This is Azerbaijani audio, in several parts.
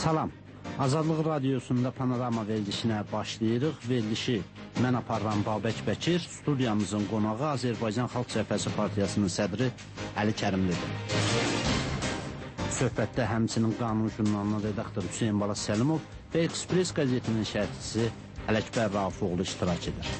Salam, Azadlıq Radiosunda panorama verilişinə başlayırıq. Verilişi mən aparıram Babək Bəkir, studiyamızın qonağı Azərbaycan Xalq Cəbhəsi Partiyasının sədri Əli Kərimlidir. Söhbətdə həmçinin Qanun jurnalının redaktoru Hüseyin Bala Səlimov və Express qəzetinin şərhçisi Ələkbər Raufoğlu iştirak edir.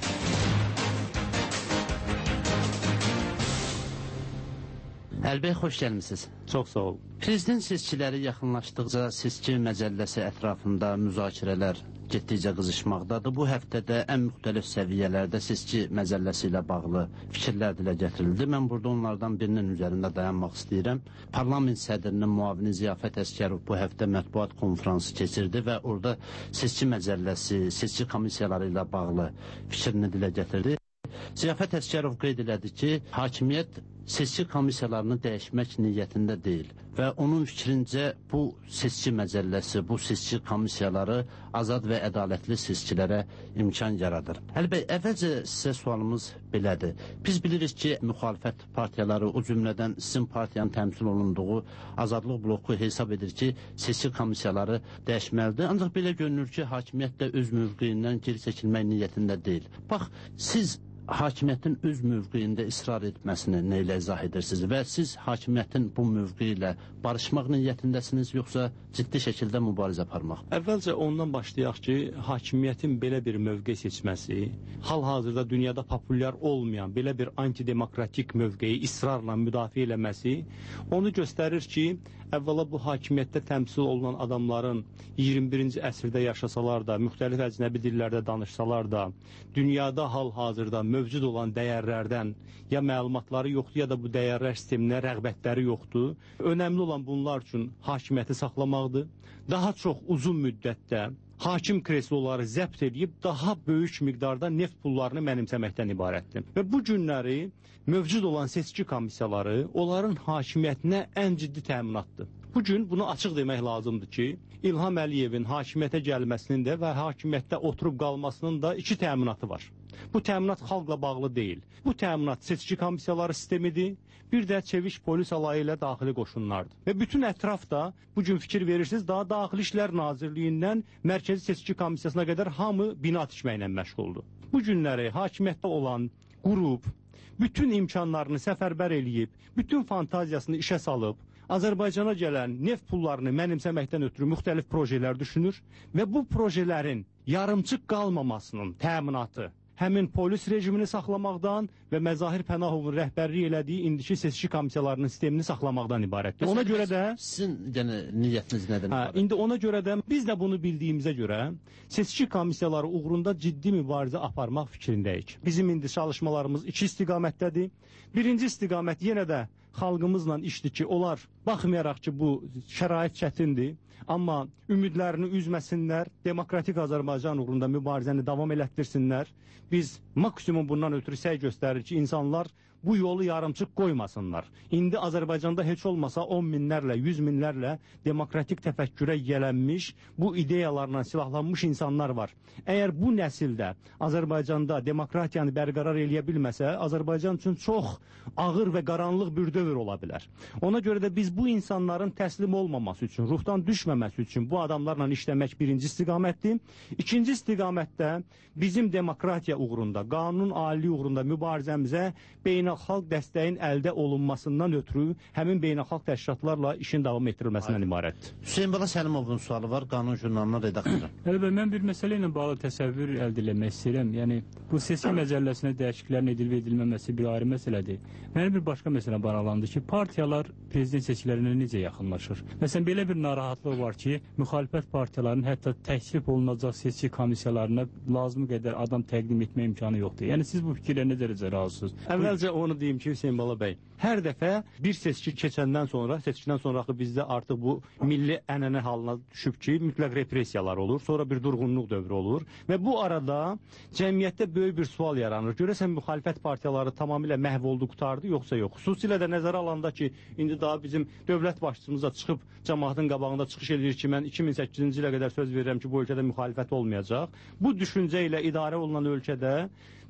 Əlbəy, xoş gəlmişsiniz. Çox sağ ol. Prezident seçkiləri yaxınlaşdıqca seçki məcəlləsi ətrafında müzakirələr getdikcə qızışmaqdadır. Bu həftədə ən müxtəlif səviyyələrdə seçki məcəlləsi ilə bağlı fikirlər dilə gətirildi. Mən burada onlardan birinin üzərində dayanmaq istəyirəm. Parlament sədrinin müavini Ziyafət Əsgərov bu həftə mətbuat konfransı keçirdi və orada seçki məcəlləsi, seçki komissiyaları ilə bağlı fikrini dilə gətirdi. Ziyafət Əsgərov qeyd elədi ki, hakimiyyət seçki komissiyalarını dəyişmək niyyətində deyil və onun fikrincə bu seçki məcəlləsi, bu seçki komissiyaları azad və ədalətli seçkilərə imkan yaradır. Əlbəy, əvvəlcə sizə sualımız belədir. Biz bilirik ki, müxalifət partiyaları, o cümlədən sizin partiyanın təmsil olunduğu Azadlıq bloku hesab edir ki, seçki komissiyaları dəyişməlidir. Ancaq belə görünür ki, hakimiyyət də öz mövqeyindən geri çəkilmək niyyətində deyil. Bax, siz hakimiyyətin öz mövqeyində israr etməsini nə ilə izah edirsiniz və siz hakimiyyətin bu mövqeyi ilə barışmaq niyyətindəsiniz, yoxsa ciddi şəkildə mübarizə aparmaq? Əvvəlcə ondan başlayaq ki, hakimiyyətin belə bir mövqe seçməsi, hal-hazırda dünyada populyar olmayan belə bir antidemokratik mövqeyi israrla müdafiə eləməsi onu göstərir ki, əvvəla bu hakimiyyətdə təmsil olunan adamların 21-ci əsrdə yaşasalar da, müxtəlif əcnəbi dillərdə danışsalar da, dünyada hal-hazırda mövcud olan dəyərlərdən ya məlumatları yoxdur, ya da bu dəyərlər sisteminə rəğbətləri yoxdur. Önəmli olan bunlar üçün hakimiyyəti saxlamaqdır. Daha çox uzun müddətdə hakim kresloları zəbt edib daha böyük miqdarda neft pullarını mənimsəməkdən ibarətdir. Və bu günləri mövcud olan seçki komissiyaları onların hakimiyyətinə ən ciddi təminatdır. Bugün bunu açıq demək lazımdır ki, İlham Əliyevin hakimiyyətə gəlməsinin də və hakimiyyətdə oturub qalmasının da iki təminatı var. Bu təminat xalqla bağlı deyil. Bu təminat seçki komissiyaları sistemidir, bir də çeviş polis alayı ilə daxili qoşunlardır. Və bütün ətraf da, bugün fikir verirsiniz, daha Daxili İşlər Nazirliyindən Mərkəzi Seçki Komissiyasına qədər hamı bina tikməklə məşğuldur. Bu günləri hakimiyyətdə olan qrup bütün imkanlarını səfərbər eləyib, bütün fantaziyasını işə salıb, Azərbaycana gələn neft pullarını mənimsəməkdən ötürü müxtəlif projelər düşünür və bu projelerin yarımçıq qalmamasının təminatı həmin polis rejimini saxlamaqdan və Məzahir Pənahovun rəhbərlik elədiyi indiki seçki komissiyalarının sistemini saxlamaqdan ibarətdir. Ona görə də sizin niyyətiniz nədir? İndi ona görə də biz də bunu bildiyimizə görə seçki komissiyaları uğrunda ciddi mübarizə aparmaq fikrindəyik. Bizim indi çalışmalarımız iki istiqamətdədir. Birinci istiqamət yenə də xalqımızla işdir ki, onlar baxmayaraq ki, bu şərait çətindir, amma ümidlərini üzməsinlər, demokratik Azərbaycan uğrunda mübarizəni davam elətdirsinlər. Biz maksimum bundan ötürü səy göstərir ki, insanlar bu yolu yarımçıq qoymasınlar. İndi Azərbaycanda heç olmasa 10 minlərlə, 100 minlərlə demokratik təfəkkürə yiyələnmiş, bu ideyalarla silahlanmış insanlar var. Əgər bu nəsildə Azərbaycanda demokratiyanı bərqərar eləyə bilməsə, Azərbaycan üçün çox ağır və qaranlıq bir dövr ola bilər. Ona görə də biz bu insanların təslim olmaması üçün, ruhdan düşməməsi üçün bu adamlarla işləmək birinci istiqamətdir. İkinci istiqamətdə bizim demokratiya uğrunda, qanun aliliyi uğrunda mübarizəmizə beynəlxalq dəstəyin əldə olunmasından ötürü həmin beynəlxalq təşkilatlarla işin davam etdirilməsindən ibarətdir. Hüseyin Bala Səlimovun sualı var, Qanun jurnalının redaktoru. Əlbəttə, mən bir məsələ ilə bağlı təsəvvür əldə etmək istəyirəm. Yəni, bu seçki məcəlləsinə dəyişikliklərin edilib edilməməsi bir ayrı məsələdir. Mənim bir başqa məsələ bağlandı ki, partiyalar prezident seçkilərinə necə yaxınlaşır? Məsələn, belə bir narahatlıq var ki, müxalifət partiyalarının hətta təklif olunacaq seçki komissiyalarına lazımı qədər adam təqdim etmə imkanı yoxdur. Yəni, siz bu fikirlə nə dərəcə razısınız? Əvvəlcə onu deyim ki, Hüseyin Bala bəy, hər dəfə bir seçki keçəndən sonra, seçkidən sonraki bizdə artıq bu milli ənənə halına düşüb ki, mütləq repressiyalar olur, sonra bir durğunluq dövrü olur və bu arada cəmiyyətdə böyük bir sual yaranır. Görəsən müxalifət partiyaları tamamilə məhv oldu, qutardı, yoxsa yox? Xüsusilə də nəzərə alanda ki, indi daha bizim dövlət başçımız da çıxıb cəmaatın qabağında çıxış edir ki, mən 2008-ci ilə qədər söz verirəm ki, bu ölkədə müxalifət olmayacaq. Bu düşüncə ilə idarə olunan ölkədə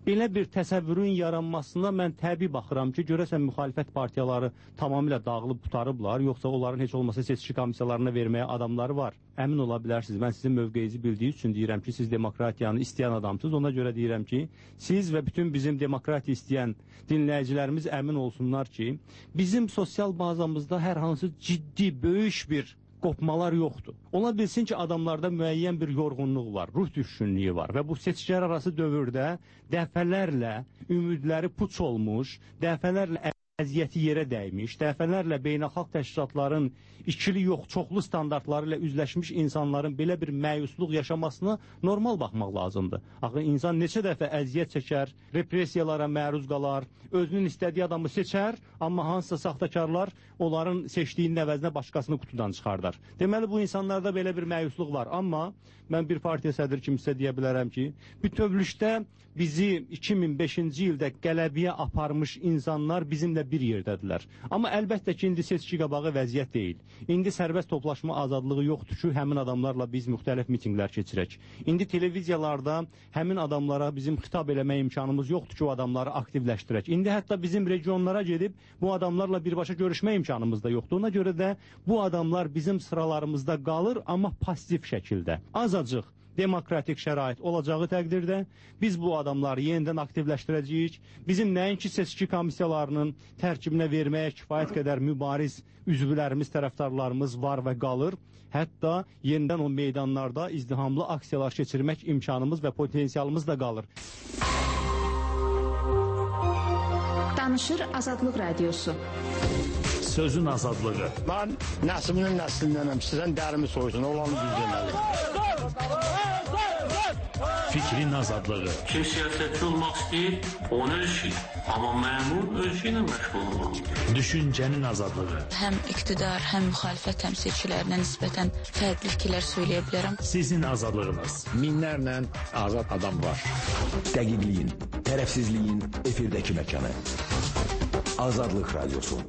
Belə bir təsəvvürün yaranmasına mən təbii baxıram ki, görəsən müxalifət partiyaları tamamilə dağılıb qutarıblar, yoxsa onların heç olmasa seçki komissiyalarına verməyə adamları var. Əmin ola bilərsiniz. Mən sizin mövqeyinizi bildiyi üçün deyirəm ki, siz demokratiyanı istəyən adamsınız. Ona görə deyirəm ki, siz və bütün bizim demokratiya istəyən dinləyicilərimiz əmin olsunlar ki, bizim sosial bazamızda hər hansı ciddi, böyük bir qopmalar yoxdur. Ola bilsin ki, adamlarda müəyyən bir yorğunluq var, ruh düşkünlüyü var və bu seçkilər arası dövrdə dəfələrlə ümidləri puç olmuş, dəfələrlə əziyyəti yerə dəymiş, dəfələrlə beynəlxalq təşkilatların ikili yox, çoxlu standartları ilə üzləşmiş insanların belə bir məyusluq yaşamasına normal baxmaq lazımdır. Axı insan neçə dəfə əziyyət çəkər, repressiyalara məruz qalar, özünün istədiyi adamı seçər, amma hansısa saxtakarlar onların seçdiyinin əvəzinə başqasını qutudan çıxardar. Deməli, bu insanlarda belə bir məyusluq var, amma mən bir partiya sədri kimi sizə deyə bilərəm ki, bütövlükdə bizi 2005-ci ildə qələbiyə aparmış insanlar bizimlə bir yerdədirlər. Amma əlbəttə ki, indi seçki qabağı vəziyyət deyil. İndi sərbəst toplaşma azadlığı yoxdur ki, həmin adamlarla biz müxtəlif mitinqlər keçirək. İndi televiziyalarda həmin adamlara bizim xitab eləmə imkanımız yoxdur ki, o adamları aktivləşdirək. İndi hətta bizim regionlara gedib bu adamlarla birbaşa görüşmə imkanımız da yoxdur. Ona görə də bu adamlar bizim sıralarımızda qalır, amma passiv şəkildə. Azacıq demokratik şərait olacağı təqdirdə biz bu adamları yenidən aktivləşdirəcəyik. Bizim nəinki seçki komissiyalarının tərkibinə verməyə kifayət qədər mübariz üzvlərimiz, tərəfdarlarımız var və qalır. Hətta yenidən o meydanlarda izdihamlı aksiyalar keçirmək imkanımız və potensialımız da qalır. Danışır Azadlıq Radiosu. Sözün azadlığı. Mən nəslinin nəslindənəm. Sizdən dərimi soysun, olanı düz deməli. Fikrin azadlığı. Kim siyasətçi olmaq istəyir, onu ölçür. Amma məmur ölçü ilə məşğul olmalıdır. Düşüncənin azadlığı. Həm iqtidar, həm müxalifət təmsilçilərinə nisbətən fərqli fikirlər söyləyə bilərəm. Sizin azadlığınız. Minlərlə azad adam var. Dəqiqliyin, tərəfsizliyin efirdəki məkanı. Azadlıq Radiosu.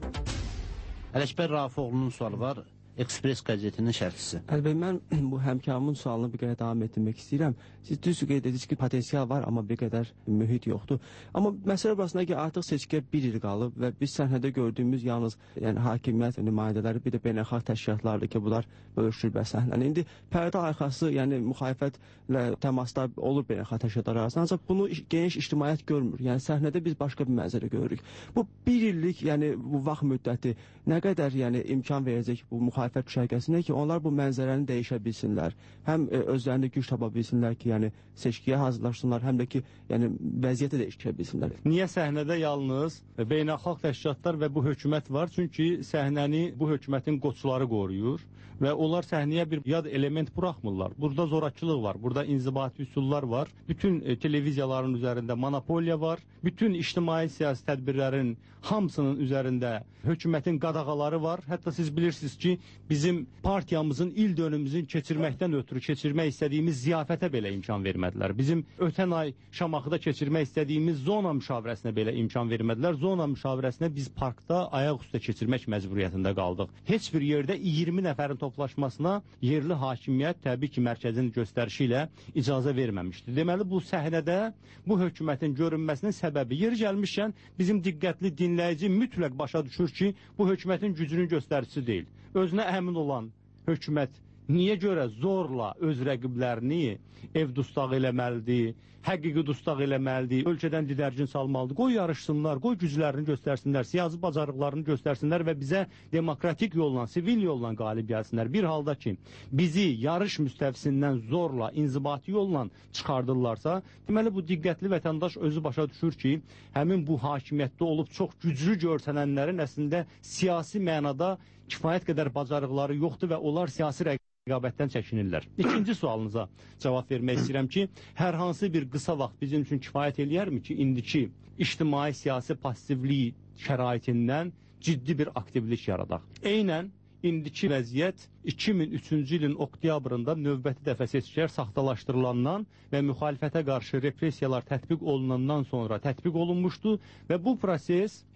Ələkbər Rafiqoğlu'nun sualı var. Ekspres qəzetinin şərhçisi. Əlbəttə, mən bu həmkarımın sualını bir qədər davam etdirmək istəyirəm. Siz düz qeyd edirsiniz ki, potensial var, amma bir qədər mühit yoxdur. Amma məsələ burasında ki, artıq seçkiyə bir il qalıb və biz səhnədə gördüyümüz yalnız hakimiyyət nümayəndələri, bir də beynəlxalq təşkilatlardır ki, bunlar bölüşdür və səhnəni. İndi pərdə arxası, yəni müxalifətlə təmaslar olur beynəlxalq təşkilatlar arasında, ancaq bunu geniş ictimaiyyət görmür. Yəni səhnədə biz başqa bir mənzərə görürük. Bu bir illik, yəni bu vaxt müddəti nə qədər imkan verəcək bu müxalifət düşərgəsinə ki, onlar bu mənzərəni dəyişə bilsinlər. Həm özlərində güc tapa bilsinlər ki, seçkiyə hazırlaşsınlar, həm də ki, vəziyyəti dəyişə bilsinlər. Niyə səhnədə yalnız beynəlxalq təşkilatlar və bu hökumət var? Çünki səhnəni bu hökumətin qoçuları qoruyur və onlar səhnəyə bir yad element buraxmırlar. Burada zorakılıq var, burada inzibati üsullar var, bütün televiziyaların üzərində monopoliya var, bütün ictimai siyasi tədbirlərin hamısının üzərində hökumətin qadağaları var. Hətta siz bilirsiniz ki, bizim partiyamızın il dönümümüzün keçirməkdən ötürü keçirmək istədiyimiz ziyafətə belə imkan vermədilər. Bizim ötən ay Şamaxıda keçirmək istədiyimiz zona müşavirəsinə belə imkan vermədilər. Zona müşavirəsinə biz parkda ayaq üstə keçirmək məcburiyyətində qaldıq. Heç bir yerdə 20 nəfərin toplaşmasına yerli hakimiyyət təbii ki, mərkəzin göstərişi ilə icazə verməmişdi. Deməli, bu səhnədə bu hökumətin görünməsinin səbəbi yeri gəlmişkən bizim diqqətli dinləyici mütləq başa düşür ki, bu hökumətin gücünün göstəricisi deyil. Özünə əmin olan hökumət niyə görə zorla öz rəqiblərini ev dustaq eləməlidir, həqiqi dustaq eləməlidir, ölkədən didərgin salmalıdır, qoy yarışsınlar, qoy güclərini göstərsinlər, siyasi bacarıqlarını göstərsinlər və bizə demokratik yolla, sivil yolla qalib gəlsinlər. Bir halda ki, bizi yarış müstəvisindən zorla, inzibati yolla çıxardırlarsa, deməli bu diqqətli vətəndaş özü başa düşür ki, həmin bu hakimiyyətdə olub çox güclü görsənənlərin əslində siyasi mənada kifayət qədər bacarıqları yoxdur və onlar siyasi rəqabətdən çəkinirlər. İkinci sualınıza cavab vermək istəyirəm ki, hər hansı bir qısa vaxt bizim üçün kifayət eləyərmi ki, indiki ictimai siyasi passivlik şəraitindən ciddi bir aktivlik yaradaq. Eynən indiki vəziyyət 2003-cü ilin oktyabrında növbəti dəfə seçkilər saxtalaşdırılandan və müxalifətə qarşı repressiyalar tətbiq olunandan sonra tətbiq olunmuşdu və bu proses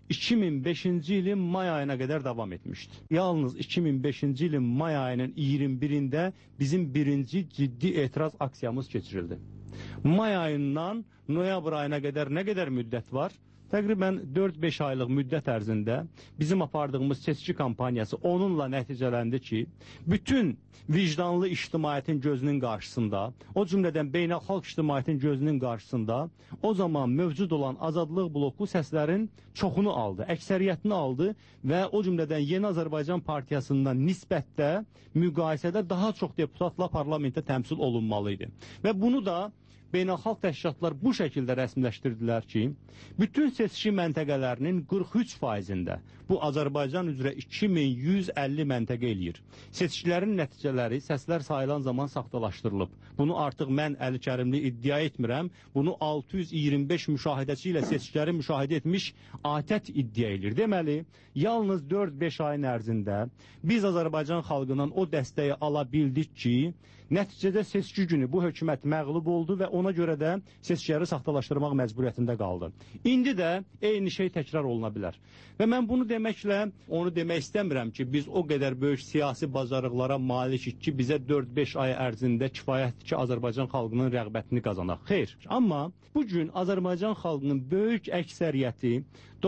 2005-ci ilin may ayına qədər davam etmişdi. Yalnız 2005-ci ilin may ayının 21-də bizim birinci ciddi etiraz aksiyamız keçirildi. May ayından noyabr ayına qədər nə qədər müddət var? Təqribən 4-5 aylıq müddət ərzində bizim apardığımız seçki kampaniyası onunla nəticələndi ki, bütün vicdanlı ictimaiyyətin gözünün qarşısında, o cümlədən beynəlxalq ictimaiyyətin gözünün qarşısında o zaman mövcud olan Azadlıq bloku səslərin çoxunu aldı, əksəriyyətini aldı və o cümlədən Yeni Azərbaycan Partiyasından nisbətdə müqayisədə daha çox deputatla parlamentdə təmsil olunmalı idi. Və bunu da beynəlxalq təşkilatlar bu şəkildə rəsmiləşdirdilər ki, bütün seçki məntəqələrinin 43%-də bu Azərbaycan üzrə 2150 məntəqə eləyir. Seçkilərin nəticələri səslər sayılan zaman saxtalaşdırılıb. Bunu artıq mən Əli Kərimli iddia etmirəm. Bunu 625 müşahidəçi ilə seçkiləri müşahidə etmiş ATƏT iddia edir. Deməli, yalnız 4-5 ayın ərzində biz Azərbaycan xalqından o dəstəyi ala bildik ki, nəticədə seçki günü bu hökumət məğlub oldu və ona görə də seçkiləri saxtalaşdırmaq məcburiyyətində qaldı. İndi də eyni şey təkrar oluna bilər. Və mən bunu deməklə, onu demək istəmirəm ki, biz o qədər böyük siyasi bacarıqlara malikik ki, bizə 4-5 ay ərzində kifayətdir ki, Azərbaycan xalqının rəğbətini qazanaq. Xeyr. Amma bugün Azərbaycan xalqının böyük əksəriyyəti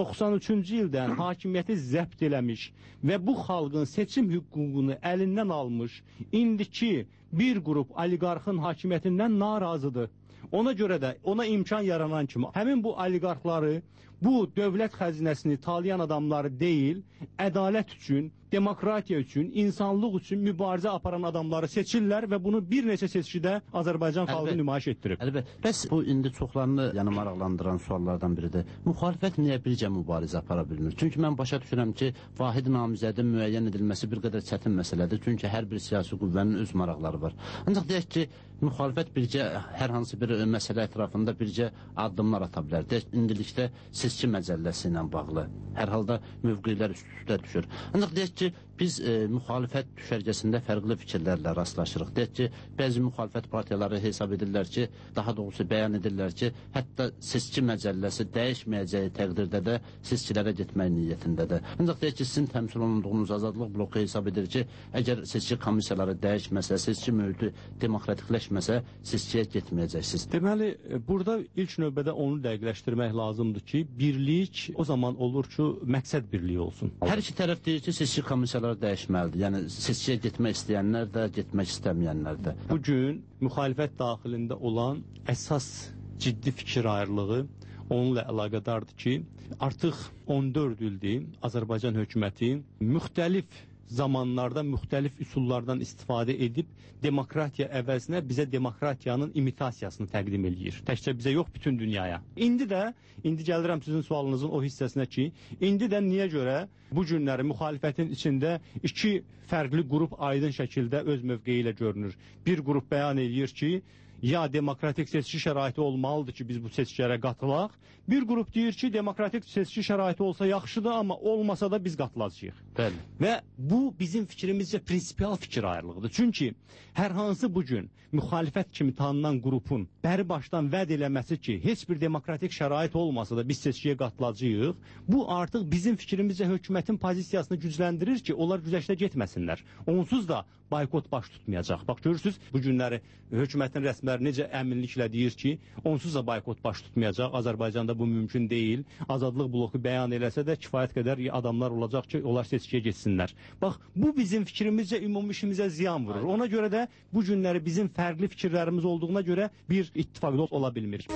93-cü ildən hakimiyyəti zəbt eləmiş və bu xalqın seçim hüququnu əlindən almış, indiki bir qrup oliqarxın hakimiyyətindən narazıdır. Ona görə də ona imkan yaranan kimi həmin bu oliqarxları, bu dövlət xəzinəsini talayan adamları deyil, ədalət üçün, demokratiya üçün, insanlıq üçün mübarizə aparan adamları seçirlər və bunu bir neçə seçkidə Azərbaycan xalqı nümayiş etdirib. Əlbəttə. Bəs bu indi çoxlarını maraqlandıran suallardan biridir. Müxalifət niyə bircə mübarizə apara bilmir? Çünki mən başa düşürəm ki, vahid namizədin müəyyən edilməsi bir qədər çətin məsələdir. Çünki hər bir siyasi qüvvənin öz maraqları var. Ancaq deyək ki, müxalifət bircə hər hansı bir məsələ ətrafında bircə addımlar ata bilər. Deyək, indilikdə seçki məcəlləsi ilə bağlı. Hər halda mövqelər üst-üstə düşür. Ancaq deyək ki, biz müxalifət düşərgəsində fərqli fikirlərlə rastlaşırıq. Deyək ki, bəzi müxalifət partiyaları hesab edirlər ki, daha doğrusu bəyan edirlər ki, hətta seçki məcəlləsi dəyişməyəcəyi təqdirdə də seçkilərə getmək niyyətindədir. Ancaq deyək ki, sizin təmsil olunduğunuz Azadlıq bloku hesab edir ki, əgər seçki komissiyaları dəyişməsə, seçki mühiti demokratikləşməsə, seçkiyə getməyəcəksiniz. Deməli, burada ilk növbədə onu dəqiqləşdirmək lazımdır ki, birlik o zaman olur ki, məqsəd birliyi olsun. Hər iki tərəf deyir ki, seçki komissiyaları dəyişməlidir. Yəni, seçkiyə getmək istəyənlər də, getmək istəməyənlər də. Bugün müxalifət daxilində olan əsas ciddi fikir ayrılığı onunla əlaqədardır ki, artıq 14 ildir Azərbaycan hökuməti müxtəlif zamanlarda müxtəlif üsullardan istifadə edib demokratiya əvəzinə bizə demokratiyanın imitasiyasını təqdim eləyir. Təkcə bizə yox, bütün dünyaya. İndi gəlirəm sizin sualınızın o hissəsinə ki, indi də niyə görə bu günləri müxalifətin içində iki fərqli qrup aydın şəkildə öz mövqeyi ilə görünür. Bir qrup bəyan eləyir ki, ya demokratik seçki şəraiti olmalıdır ki, biz bu seçkilərə qatılaq. Bir qrup deyir ki, demokratik seçki şəraiti olsa yaxşıdır, amma olmasa da biz qatılacağıq. Bəli. Və bu bizim fikrimizcə prinsipial fikir ayrılığıdır. Çünki hər hansı bugün müxalifət kimi tanınan qrupun bəri başdan vəd eləməsi ki, heç bir demokratik şərait olmasa da biz seçkiyə qatılacağıq, bu artıq bizim fikrimizcə hökumətin pozisiyasını gücləndirir ki, onlar güzəştə getməsinlər. Onsuz da boykot baş tutmayacaq. Bax, görürsünüz, bu günləri hökumətin rəsmiləri necə əminliklə deyir ki, onsuz da boykot baş tutmayacaq. Azərbaycanda bu mümkün deyil. Azadlıq bloku bəyan eləsə də kifayət qədər adamlar olacaq ki, onlar seçkiyə getsinlər. Bax, bu bizim fikrimizcə ümumi işimizə ziyan vurur. Ona görə də bu günləri bizim fərqli fikirlərimiz olduğuna görə bir ittifaqda ola bilmirik.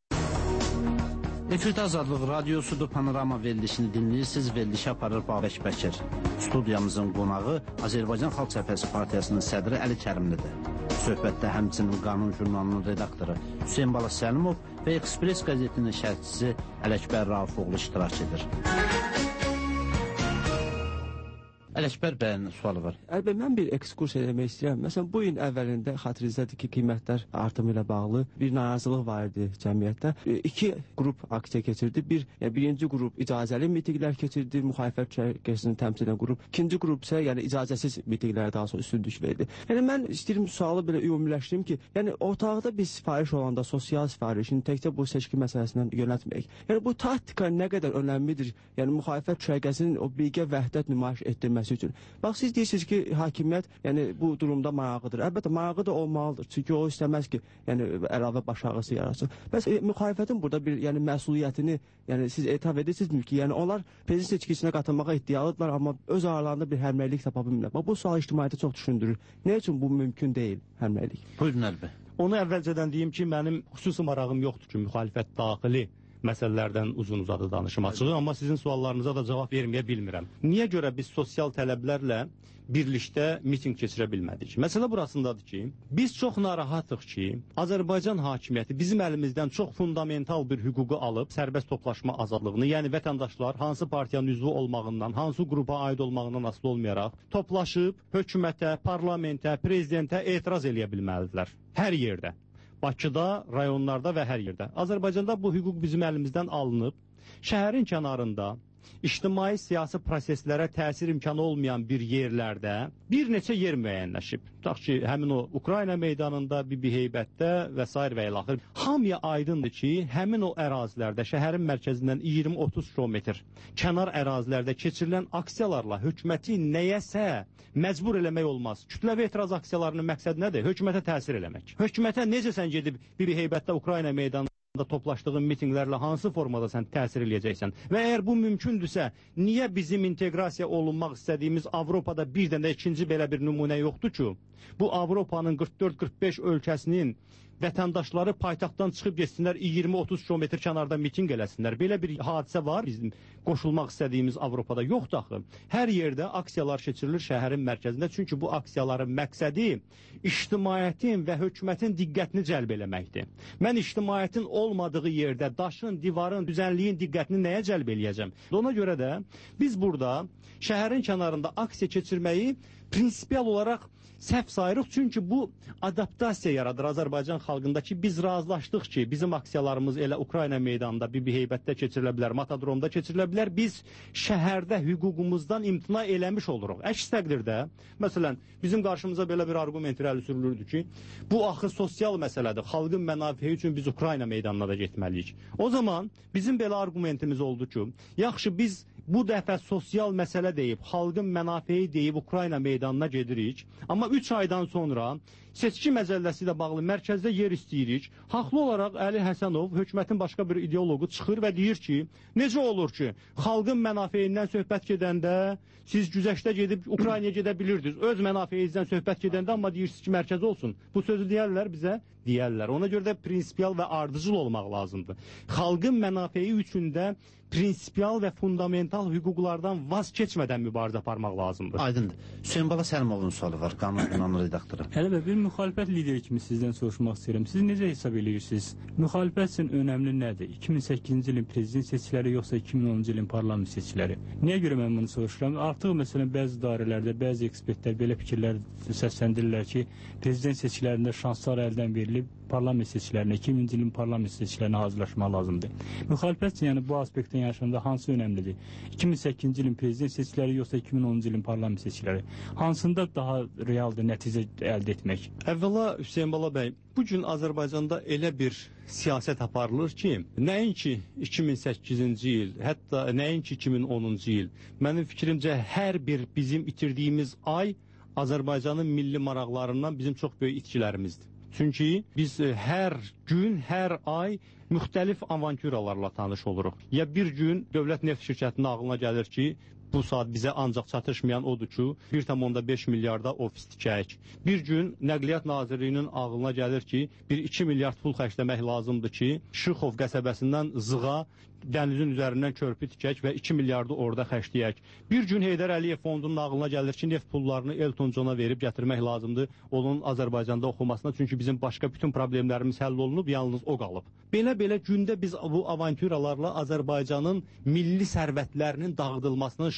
Efirdə Azadlıq Radiosudur, Panorama verilişini dinləyirsiniz. Verilişi aparır Babək Bəkir. Studiyamızın qonağı Azərbaycan Xalq Cəbhəsi Partiyasının sədri Əli Kərimlidir. Söhbətdə həmçinin Qanun jurnalının redaktoru Hüseyn Bala Səlimov və Ekspres qəzetinin şərhçisi Ələkbər Raufoğlu iştirak edir. Ələkbər bəyin sualı var. Əlbəttə, mən bir ekskursiya eləmək istəyirəm. Məsələn, bu ilin əvvəlində xatırınızdadır ki, qiymətlər artımı ilə bağlı bir narazılıq var idi cəmiyyətdə. İki qrup aksiya keçirdi. Birinci qrup icazəli mitinqlər keçirdi, müxalifət çərkəsini təmsil edən qrup. İkinci qrup isə icazəsiz mitinqlərə daha sonra üstünlük verdi. Mən istəyirəm sualı belə ümumiləşdirim ki, otaqda bir sifariş olanda sosial sifarişini təkcə bu seçki məsələsindən yönəltməyək. Bu taktika nə qədər önəmlidir? Müxalifət çərkəsinin o birgə vəhdət nümayiş etdirməsi üçün. Bax, siz deyirsiniz ki, hakimiyyət bu durumda maraqlıdır. Əlbəttə, marağı da olmalıdır. Çünki o istəməz ki, əlavə baş ağrısı yaratsın. Bəs müxalifətin burada bir məsuliyyətini siz etiraf edirsinizmi ki, onlar prezident seçkisinə qatılmağa iddialıdırlar, amma öz aralarında bir həmrəylik tapa bilmirlər. Bax, bu sual ictimaiyyəti çox düşündürür. Nə üçün bu mümkün deyil, həmrəylik? Buyurun Əlbəy. Onu əvvəlcədən deyim ki, mənim xüsusi marağım yoxdur ki, müxalifət daxili məsələlərdən uzun-uzadı danışım açığı, amma sizin suallarınıza da cavab verməyə bilmirəm. Niyə görə biz sosial tələblərlə birlikdə miting keçirə bilmədik? Məsələ burasındadır ki, biz çox narahatıq ki, Azərbaycan hakimiyyəti bizim əlimizdən çox fundamental bir hüququ alıb, sərbəst toplaşma azadlığını, yəni vətəndaşlar hansı partiyanın üzvü olmağından, hansı qrupa aid olmağından asılı olmayaraq, toplaşıb hökumətə, parlamentə, prezidentə etiraz eləyə bilməlidirlər. Hər yerdə. Bakıda, rayonlarda və hər yerdə. Azərbaycanda bu hüquq bizim əlimizdən alınıb, şəhərin kənarında, ictimai siyasi proseslərə təsir imkanı olmayan bir yerlərdə bir neçə yer müəyyənləşib. Tutaq ki, həmin o Ukrayna meydanında, Bibiheybətdə və s. və ilaxır. Hamıya aydındır ki, həmin o ərazilərdə, şəhərin mərkəzindən 20-30 kilometr kənar ərazilərdə keçirilən aksiyalarla hökuməti nəyəsə məcbur eləmək olmaz. Kütləvi etiraz aksiyalarının məqsədi nədir? Hökumətə təsir eləmək. Hökumətə necə sən gedib Bibiheybətdə, Ukrayna meydanında toplaşdığın mitinglərlə hansı formada sən təsir eləyəcəksən? Və əgər bu mümkündürsə, niyə bizim inteqrasiya olunmaq istədiyimiz Avropada bir dənə ikinci belə bir nümunə yoxdur ki? Bu Avropanın 44-45 ölkəsinin vətəndaşları paytaxtdan çıxıb getsinlər 20-30 kilometr kənarda miting eləsinlər. Belə bir hadisə var bizim qoşulmaq istədiyimiz Avropada yoxdur axı. Hər yerdə aksiyalar keçirilir şəhərin mərkəzində. Çünki bu aksiyaların məqsədi ictimaiyyətin və hökumətin diqqətini cəlb eləməkdir. Mən ictimaiyyətin olmadığı yerdə daşın, divarın, düzənliyin diqqətini nəyə cəlb eləyəcəm? Ona görə də biz burada şəhərin kənarında aksiya keçirməyi prinsipial olaraq səhv sayırıq, çünki bu adaptasiya yaradır Azərbaycan xalqında ki, biz razılaşdıq ki, bizim aksiyalarımız elə Ukrayna meydanında, Bibiheybətdə keçirilə bilər, Matadromda keçirilə bilər, biz şəhərdə hüququmuzdan imtina eləmiş oluruq. Əks təqdirdə, məsələn, bizim qarşımıza belə bir argument irəli sürülürdü ki, bu axı sosial məsələdir, xalqın mənafeyi üçün biz Ukrayna meydanına da getməliyik. O zaman bizim belə argumentimiz oldu ki, yaxşı biz bu dəfə sosial məsələ deyib, xalqın mənafeyi deyib Ukrayna meydanına gedirik, amma 3 aydan sonra seçki məcəlləsi ilə bağlı mərkəzdə yer istəyirik. Haqlı olaraq Əli Həsənov, hökumətin başqa bir ideoloqu çıxır və deyir ki, necə olur ki, xalqın mənafeyindən söhbət gedəndə siz güzəştə gedib Ukraynaya gedə bilirdiniz. Öz mənafeyinizdən söhbət gedəndə amma deyirsiniz ki, mərkəz olsun. Bu sözü deyərlər bizə? Deyərlər. Ona görə də prinsipial və ardıcıl olmaq lazımdır. Xalqın mənafeyi üçün də prinsipial və fundamental hüquqlardan vaz keçmədən mübarizə aparmaq lazımdır. Aydındır. Hüseyin Bala Səlimovun sualı var, qanun ünvanlı redaktoru. Əlbəttə, bir müxalifət lideri kimi sizdən soruşmaq istəyirəm. Siz necə hesab edirsiniz? Müxalifət üçün önəmli nədir? 2008-ci ilin prezident seçkiləri yoxsa 2010-cu ilin parlament seçkiləri? Niyə görə mən bunu soruşuram? Artıq məsələn bəzi dairələrdə, bəzi ekspertlər belə fikirlər səsləndirirlər ki, prezident seçkilərində şanslar əldən verilib, parlament seçkilərinə, 2000-ci ilin parlament seçkilərinə hazırlaşmaq lazımdır. Müxalifət üçün yəni bu aspektdən yaşamda hansı önəmlidir? 2008-ci ilin prezident seçkiləri yoxsa 2010-cu ilin parlament seçkiləri? Hansında daha realdır nəticə əldə etmək? Əvvəla Hüseyin Bala bəy, bugün Azərbaycanda elə bir siyasət aparılır ki, nəinki 2008-ci il, hətta nəinki 2010-cu il. Mənim fikrimcə hər bir bizim itirdiyimiz ay Azərbaycanın milli maraqlarından bizim çox böyük itkilərimizdir. Çünki biz hər gün, hər ay müxtəlif avantüralarla tanış oluruq. Ya bir gün dövlət neft şirkətinin ağlına gəlir ki, bu saat bizə ancaq çatışmayan odur ki, 1,5 milyarda ofis tikək. Bir gün Nəqliyyat Nazirliyinin ağlına gəlir ki, 1-2 milyard pul xərcləmək lazımdır ki, Şıxov qəsəbəsindən Zığa dənizin üzərindən körpü tikək və 2 milyardı orada xərcləyək. Bir gün Heydər Əliyev fondunun ağlına gəlir ki, neft pullarını Elton Johna verib gətirmək lazımdır onun Azərbaycanda oxumasına, çünki bizim başqa bütün problemlərimiz həll olunub, yalnız o qalıb. Belə-belə gündə biz bu avantüralarla Azərbaycanın milli sərvətlərinin dağıdılmasının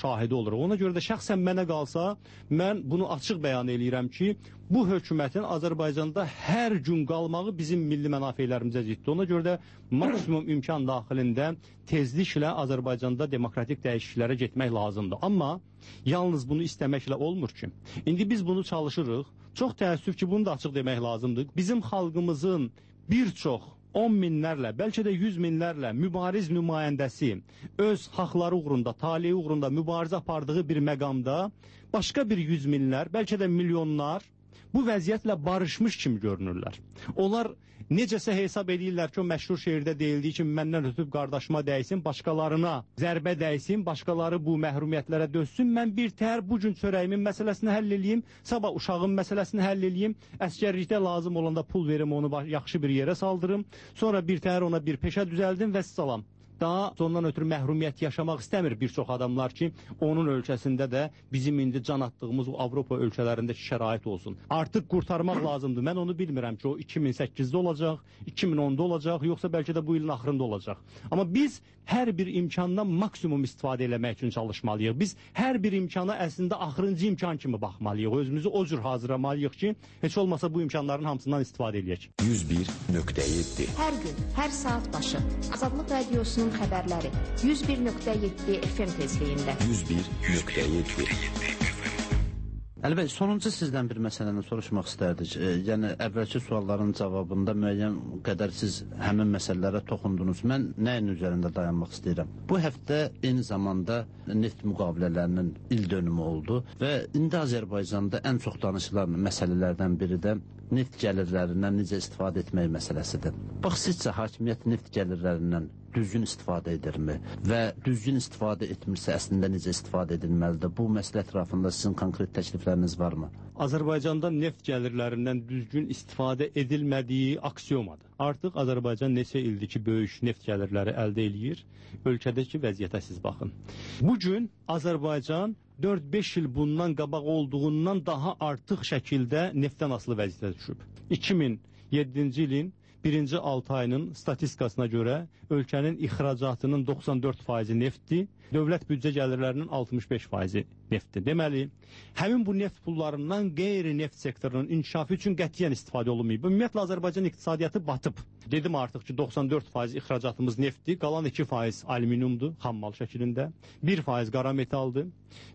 şahidi oluruq. Ona görə də şəxsən mənə qalsa, mən bunu açıq bəyan eləyirəm ki, bu hökumətin Azərbaycanda hər gün qalmağı bizim milli mənafeylərimizə ziddir. Ona görə də maksimum imkan daxilində tezliklə Azərbaycanda demokratik dəyişikliklərə getmək lazımdır. Amma yalnız bunu istəməklə olmur ki. İndi biz bunu çalışırıq. Çox təəssüf ki, bunu da açıq demək lazımdır. Bizim xalqımızın bir çox 10 minlərlə, bəlkə də 100 minlərlə mübariz nümayəndəsi öz haqları uğrunda, taleyi uğrunda mübarizə apardığı bir məqamda başqa bir 100 minlər, bəlkə də milyonlar bu vəziyyətlə barışmış kimi görünürlər. Onlar necəsə hesab edirlər ki, o məşhur şeirdə deyildiyi kimi məndən ötüb qardaşıma dəysin, başqalarına zərbə dəysin, başqaları bu məhrumiyyətlərə dözsün, mən bir təhər bu gün çörəyimin məsələsini həll eləyim, sabah uşağın məsələsini həll eləyim, əskərlikdə lazım olanda pul verim, onu yaxşı bir yerə saldırım, sonra bir təhər ona bir peşə düzəldim və salam. Daha ondan ötürü məhrumiyyət yaşamaq istəmir bir çox adamlar ki, onun ölkəsində də bizim indi can attığımız Avropa ölkələrindəki şərait olsun. Artıq qurtarmaq lazımdır. Mən onu bilmirəm ki, o 2008-də olacaq, 2010-da olacaq, yoxsa bəlkə də bu ilin axırında olacaq. Amma biz hər bir imkandan maksimum istifadə eləmək üçün çalışmalıyıq. Biz hər bir imkana əslində axırıncı imkan kimi baxmalıyıq. Özümüzü o cür hazırlamalıyıq ki, heç olmasa bu imkanların hamısından istifadə eləyək. 101.7 Hər gün, hər saat başı Azadlıq Radiosunun xəbərləri 101.7 FM tezliyində. 101.7 Əli bəy, sonuncu sizdən bir məsələni soruşmaq istərdik. Yəni, əvvəlki sualların cavabında müəyyən qədər siz həmin məsələlərə toxundunuz. Mən nəyin üzərində dayanmaq istəyirəm? Bu həftə eyni zamanda neft müqavilələrinin ildönümü oldu və indi Azərbaycanda ən çox danışılan məsələlərdən biri də neft gəlirlərindən necə istifadə etmək məsələsidir. Bax, sizcə hakimiyyət neft gəlirlərindən düzgün istifadə edirmi və düzgün istifadə etmirsə əslində necə istifadə edilməlidir? Bu məsələ ətrafında sizin konkret təklifləriniz varmı? Azərbaycanda neft gəlirlərindən düzgün istifadə edilmədiyi aksiomadır. Artıq Azərbaycan neçə ildir ki, böyük neft gəlirləri əldə eləyir. Ölkədəki vəziyyətə siz baxın. Bugün Azərbaycan 4-5 il bundan qabaq olduğundan daha artıq şəkildə neftdən asılı vəziyyətə düşüb. 2007-ci ilin 1-ci 6 ayının statistikasına görə ölkənin ixracatının 94% neftdir, dövlət büdcə gəlirlərinin 65% neftdir. Deməli, həmin bu neft pullarından qeyri-neft sektorunun inkişafı üçün qətiyyən istifadə olunmayıb. Ümumiyyətlə, Azərbaycan iqtisadiyyatı batıb. Dedim artıq ki, 94% ixracatımız neftdir, qalan 2% alüminiumdur, xammal şəklində, 1% qara metaldır,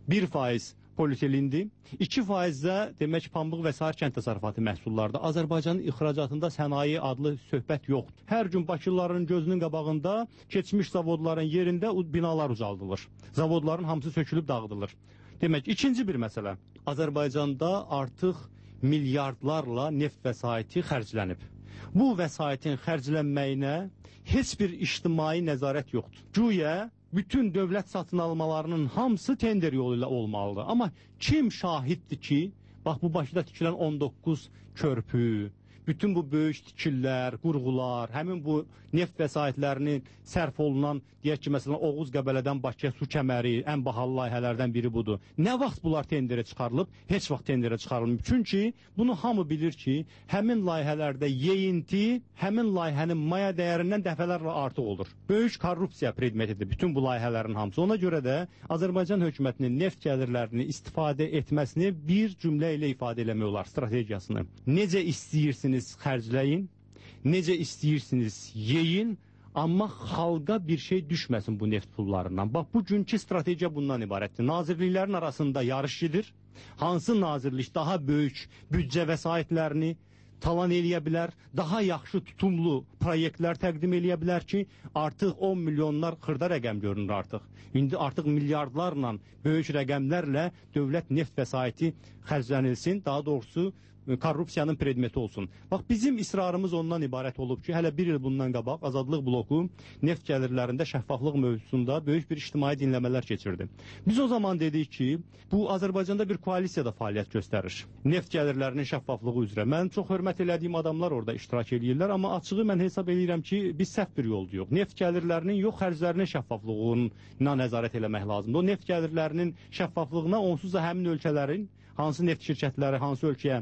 1% polietilindi, 2% də demək pambıq və sair kənd təsərrüfatı məhsullardır. Azərbaycanın ixracatında sənaye adlı söhbət yoxdur. Hər gün bakılıların gözünün qabağında keçmiş zavodların yerində binalar ucaldılır. Zavodların hamısı sökülüb dağıdılır. Demək, ikinci bir məsələ. Azərbaycanda artıq milyardlarla neft vəsaiti xərclənib. Bu vəsaitin xərclənməyinə heç bir ictimai nəzarət yoxdur. Güya bütün dövlət satın almalarının hamısı tender yolu ilə olmalıdır. Amma kim şahiddir ki, bax bu Bakıda tikilən 19 körpü, bütün bu böyük tikillər, qurğular, həmin bu neft vəsaitlərinin sərf olunan, deyək ki, məsələn, Oğuz Qəbələdən Bakıya su kəməri, ən bahalı layihələrdən biri budur. Nə vaxt bunlar tenderə çıxarılıb? Heç vaxt tenderə çıxarılmır. Çünki bunu hamı bilir ki, həmin layihələrdə yeyinti, həmin layihənin maya dəyərindən dəfələrlə artıq olur. Böyük korrupsiya predmetidir bütün bu layihələrin hamısı. Ona görə də Azərbaycan hökumətinin neft gəlirlərini istifadə etməsini bir cümlə ilə ifadə eləmək olar, strategiyasını. Necə istəyirsiniz xərcləyin, necə istəyirsiniz yeyin, amma xalqa bir şey düşməsin bu neft pullarından. Bax, bugünkü strategiya bundan ibarətdir. Nazirliklərin arasında yarış gedir. Hansı nazirlik daha böyük büdcə vəsaitlərini talan eləyə bilər, daha yaxşı tutumlu proyektlər təqdim eləyə bilər ki, artıq 10 milyonlar xırda rəqəm görünür artıq. İndi artıq milyardlarla, böyük rəqəmlərlə dövlət neft vəsaiti xərclənilsin, daha doğrusu korrupsiyanın predmeti olsun. Bax, bizim israrımız ondan ibarət olub ki, hələ bir il bundan qabaq Azadlıq bloku neft gəlirlərində şəffaflıq mövzusunda böyük bir ictimai dinləmələr keçirdi. Biz o zaman dedik ki, bu Azərbaycanda bir koalisiyada fəaliyyət göstərir. Neft gəlirlərinin şəffaflığı üzrə. Mən çox hörmət elədiyim adamlar orada iştirak edirlər, amma açığı mən hesab edirəm ki, biz səhv bir yoldayıq. Neft gəlirlərinin yox, xərclərinin şəffaflığına nəzarət eləmək lazımdır. O neft gəlirlərinin şəffaflığına onsuz da həmin ölkələrin hansı neft şirkətləri hansı ölkəyə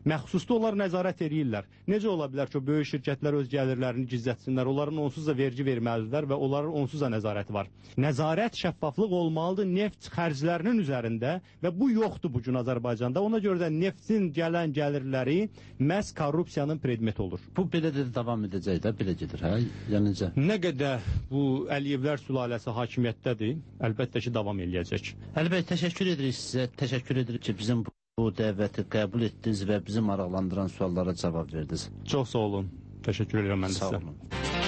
Məxsusda onlar nəzarət edirlər. Necə ola bilər ki, o böyük şirkətlər öz gəlirlərini gizlətsinlər, onların onsuz da vergi verməlidirlər və onların onsuz da nəzarəti var. Nəzarət, şəffaflıq olmalıdır neft xərclərinin üzərində və bu yoxdur bu gün Azərbaycanda. Ona görə də neftin gələn gəlirləri məhz korrupsiyanın predmeti olur. Bu belə də davam edəcək də, belə gedir, hə? Yəni necə? Nə qədər bu Əliyevlər sülaləsi hakimiyyətdədir, əlbəttə ki, davam eləyəcək. Əli bəy, təşəkkür edirik sizə, təşəkkür edirik ki, bizim bu dəvəti qəbul etdiniz və bizi maraqlandıran suallara cavab verdiniz. Çox sağ olun. Təşəkkür edirəm mən sizə. Sağ olun.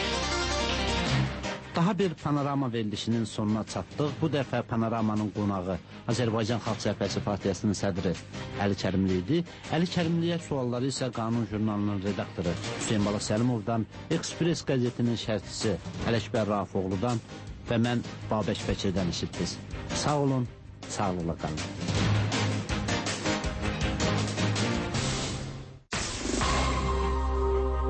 Daha bir panorama verilişinin sonuna çatdıq. Bu dəfə panoramanın qonağı Azərbaycan Xalq Cəbhəsi Partiyasının sədri Əli Kərimli idi. Əli Kərimliyə sualları isə Qanun jurnalının redaktoru Hüseyin Balıq Səlimovdan, Express qəzetinin şərhçisi Ələkbər Rafoğludan və mən Babək Bəkirdən eşitdiniz. Sağ olun, sağlıqla qalın.